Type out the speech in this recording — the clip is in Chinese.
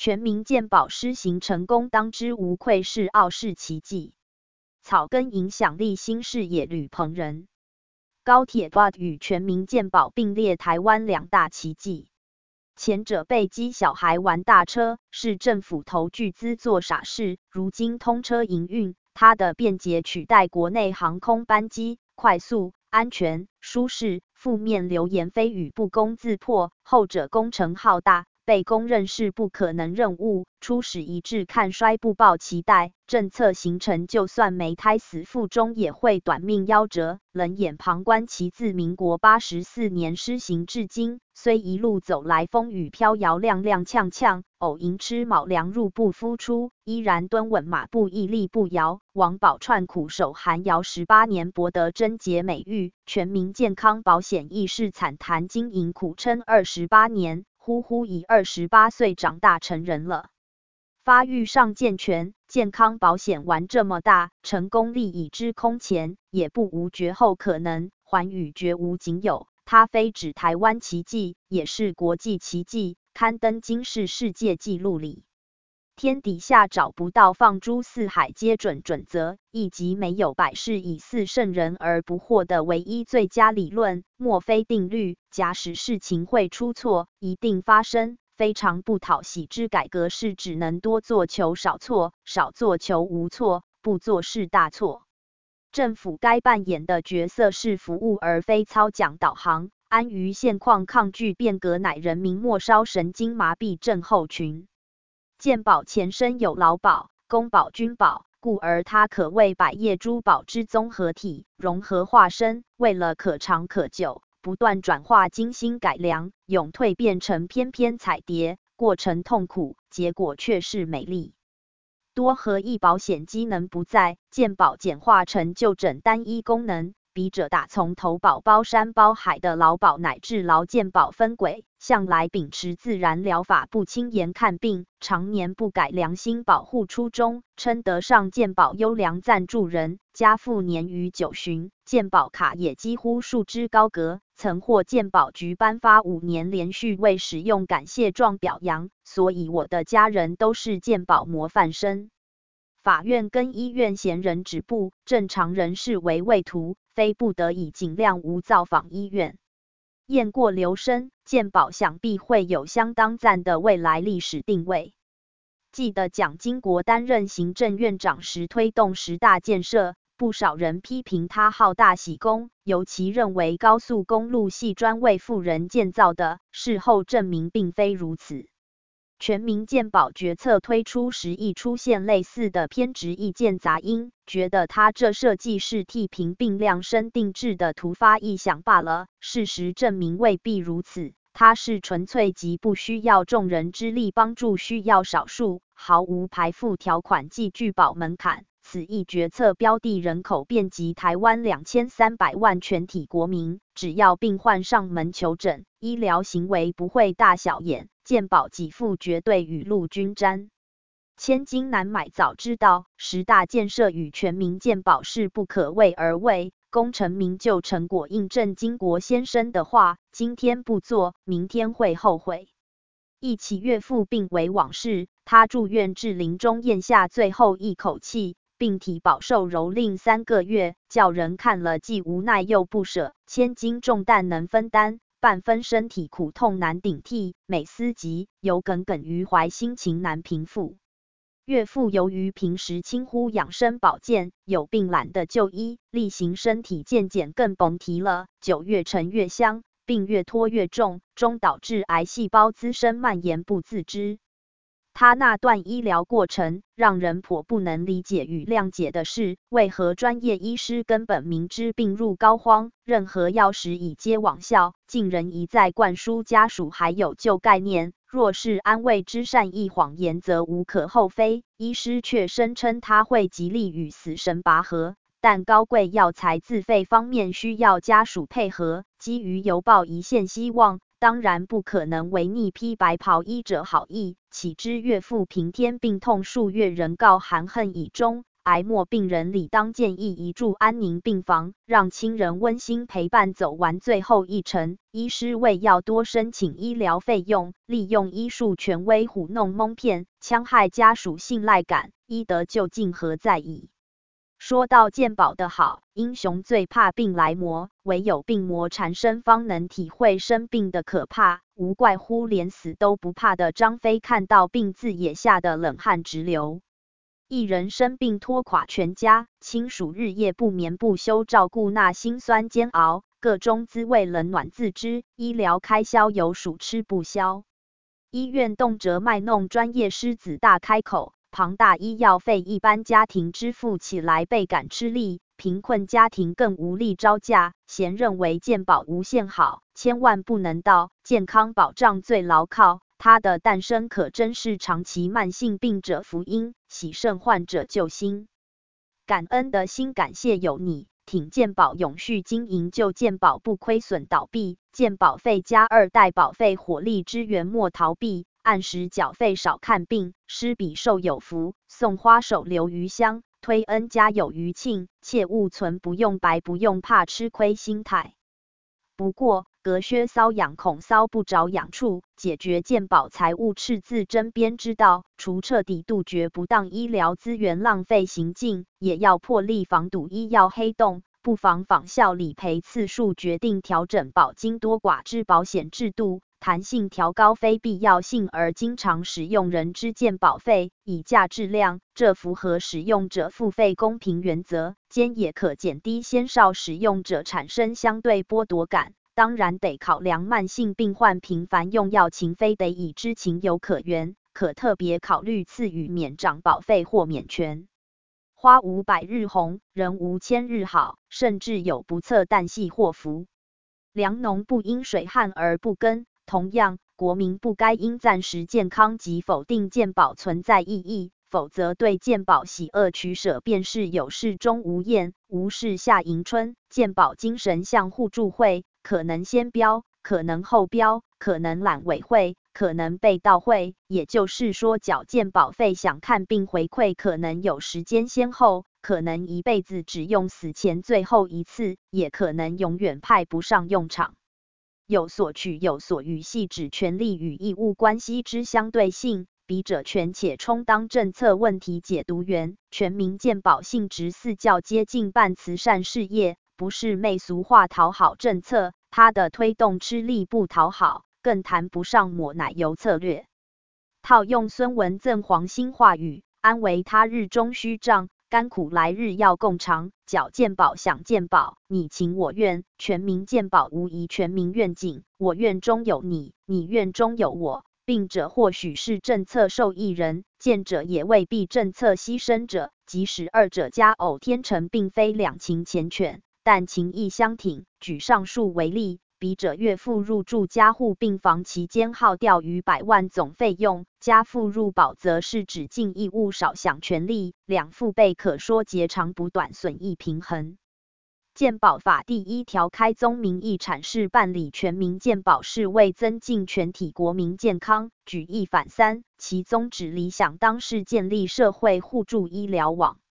全民健保施行成功，当之无愧是傲视奇迹。草根影响力新视野吕鹏仁，高铁 BOT 与全民健保并列台湾2大奇迹。前者被激小孩玩大车，是政府投巨资做傻事，如今通车营运，它的便捷取代国内航空班机，快速、安全、舒适，负面流言蜚语不攻自破，后者工程浩大，被公认是不可能任务，初始一致看衰不抱期待，政策形成就算没胎死腹中也会短命夭折，冷眼旁观其自民国84年施行至今，虽一路走来风雨飘摇踉踉跄跄，偶因吃卯粮入不敷出，依然蹲稳马步屹立不摇。王宝钏苦守寒窑18年博得贞洁美誉，全民健康保险亦是惨谈经营苦撑28年，呼呼已28岁长大成人了。发育尚健全，健康保险玩这么大，成功力已知空前，也不无绝后可能，寰宇绝无仅有。它非指台湾奇迹，也是国际奇迹，刊登金氏世界纪录里。天底下找不到放诸四海皆准准则，亦即没有百事以似圣人而不惑的唯一最佳理论，莫非定律。假使事情会出错，一定发生。非常不讨喜之改革是只能多做求少错，少做求无错，不做是大错。政府该扮演的角色是服务而非操讲导航，安于现况抗拒变革乃人民末梢神经麻痹症候群。健保前身有劳保、公保、军保，故而它可谓百业诸保之综合体，融合化身，为了可长可久，不断转化精心改良，永蜕变成翩翩彩蝶，过程痛苦，结果却是美丽。多合一保险机能不在，健保简化成就诊单一功能，笔者打从投保包山包海的劳保乃至劳健保分轨，向来秉持自然疗法不轻言看病，常年不改良心保护初衷，称得上健保优良赞助人，加付年逾9旬，健保卡也几乎束之高阁，曾获健保局颁发5年连续未使用感谢状表扬，所以我的家人都是健保模范生。法院跟医院嫌人止步，正常人视为畏途，非不得已尽量无造访医院。雁过留声，健保想必会有相当赞的未来历史定位。记得蒋经国担任行政院长时推动10大建设，不少人批评他好大喜功，尤其认为高速公路系专为富人建造的，事后证明并非如此。全民健保决策推出时亦出现类似的偏执意见杂音，觉得他这设计是替贫病量身定制的突发异想罢了。事实证明未必如此，它是纯粹及不需要众人之力帮助需要少数，毫无排富条款即拒保门槛。此一决策标的人口遍及台湾2300万全体国民，只要病患上门求诊，医疗行为不会大小眼，健保给付绝对雨露均沾。千金难买早知道，10大建设与全民健保是不可为而为，功成名就成果印证经国先生的话，今天不做，明天会后悔。忆起岳父病危往事，他住院至临终咽下最后一口气，病体饱受蹂躏3个月，叫人看了既无奈又不舍，千斤重担能分担，半分身体苦痛难顶替，每思及，犹耿耿于怀，心情难平复。岳父由于平时轻忽养生保健，有病懒得就医，例行身体渐渐更甭提了，酒越陈越香，病越拖越重，终导致癌细胞滋生蔓延不自知。他那段医疗过程，让人颇不能理解与谅解的是，为何专业医师根本明知病入膏肓，任何药食已皆罔效，竟仍一再灌输家属还有旧概念，若是安慰之善意谎言则无可厚非，医师却声称他会极力与死神拔河，但高贵药材自费方面需要家属配合，基于犹抱一线希望，当然不可能违逆披白袍医者好意，岂知岳父平添病痛数月仍告含恨以终， 癌末病人理当建议移住安宁病房，让亲人温馨陪伴走完最后一程。医师为要多申请医疗费用，利用医术权威唬弄蒙骗，戕害家属信赖感，医德究竟何在矣？说到健保的好，英雄最怕病来磨，唯有病魔缠身，方能体会生病的可怕。无怪乎连死都不怕的张飞看到病字也吓得冷汗直流。一人生病拖垮全家，亲属日夜不眠不休照顾，那辛酸煎熬，各中滋味冷暖自知，医疗开销有数吃不消。医院动辄卖弄专业狮子大开口，庞大医药费一般家庭支付起来倍感吃力，贫困家庭更无力招架。咸认为健保无限好，千万不能到，健康保障最牢靠。它的诞生可真是长期慢性病者福音，喜肾患者救星。感恩的心，感谢有你，挺健保永续经营，救健保不亏损倒闭。健保费加2代保费火力支援，莫逃避。按时缴费少看病，施比受有福，送花手留余香，推恩家有余庆，切勿存不用白不用怕吃亏心态。不过隔靴搔痒恐搔不着痒处，解决健保财务赤字针砭之道，除彻底杜绝不当医疗资源浪费行径，也要破例防堵医药黑洞，不妨仿效理赔次数决定调整保金多寡之保险制度，弹性调高非必要性而经常使用人之健保费，以价质量，这符合使用者付费公平原则，兼也可减低先少使用者产生相对剥夺感。当然得考量慢性病患频繁用药情非得已知情有可原，可特别考虑赐予免涨保费或免权。花无百日红，人无千日好，甚至有不测旦夕祸福。良农不因水旱而不耕，同样，国民不该因暂时健康及否定健保存在意义，否则对健保喜恶取舍便是有事钟无艳，无事夏迎春。健保精神像互助会，可能先标，可能后标，可能懒委会，可能被盗会，也就是说缴健保费想看病回馈可能有时间先后，可能一辈子只用死前最后一次，也可能永远派不上用场。有所取有所予系指权利与义务关系之相对性，笔者权且充当政策问题解读员。全民健保性质似较接近办慈善事业，不是媚俗化讨好政策，它的推动吃力不讨好，更谈不上抹奶油策略。套用孙文赠黄兴话语，安为他日终须账，甘苦来日要共尝。缴健保享健保，你情我愿，全民健保无疑全民愿景。我愿中有你，你愿中有我。病者或许是政策受益人，健者也未必政策牺牲者。即使二者佳偶天成，并非两情缱绻，但情义相挺。举上述为例，笔者岳父入住加护病房期间耗掉逾100万总费用，加附入保则是指尽义务少享权利，两父辈可说截长补短，损益平衡。健保法第1条开宗明义阐释办理全民健保是为增进全体国民健康，举一反三，其宗旨理想当是建立社会互助医疗网。